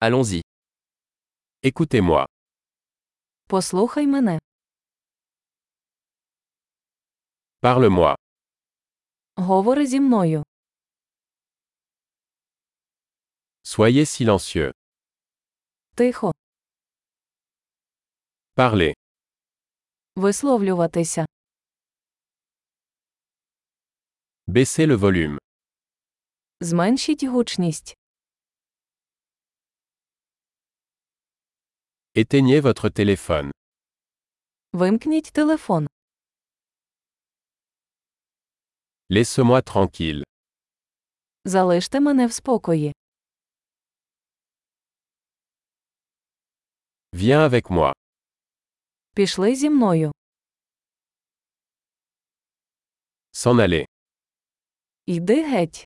Allons-y. Écoutez-moi. Послухай мене. Parle-moi. Говори зі мною. Soyez silencieux. Тихо. Parlez. Висловлюватися. Baissez le volume. Зменшіть гучність. Éteignez votre téléphone. Вимкніть телефон. Laisse-moi tranquille. Залиште мене в спокої. Viens avec moi. Пішли зі мною. S'en aller. Йди геть.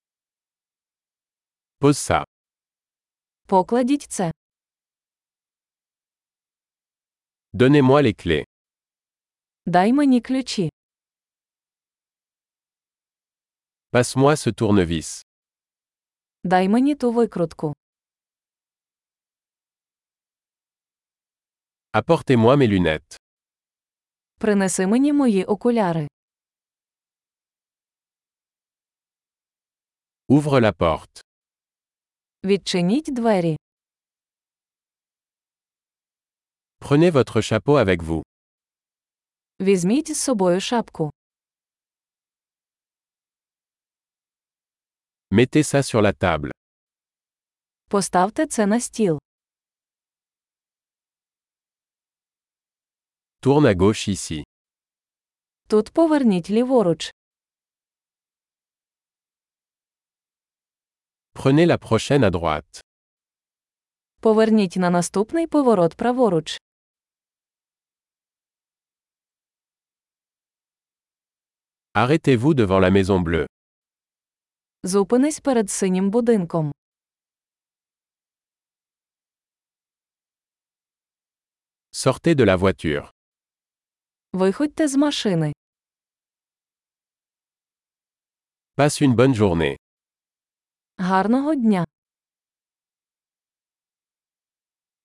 Pose ça. Покладіть це. Donnez-moi les clés. Дай мені ключі. Passe-moi ce tournevis. Дай мені ту викрутку. Apportez-moi mes lunettes. Принеси мені мої окуляри. Ouvre la porte. Відчиніть двері. Prenez votre chapeau avec vous. Візьміть з собою шапку. Mettez ça sur la table. Поставте це на стіл. Tourne à gauche ici. Тут поверніть ліворуч. Prenez la prochaine à droite. Поверніть на наступний поворот праворуч. Arrêtez-vous devant la Maison Bleue. Зупинись перед синім будинком. Sortez de la voiture. Виходьте з машини. Passe une bonne journée. Гарного дня!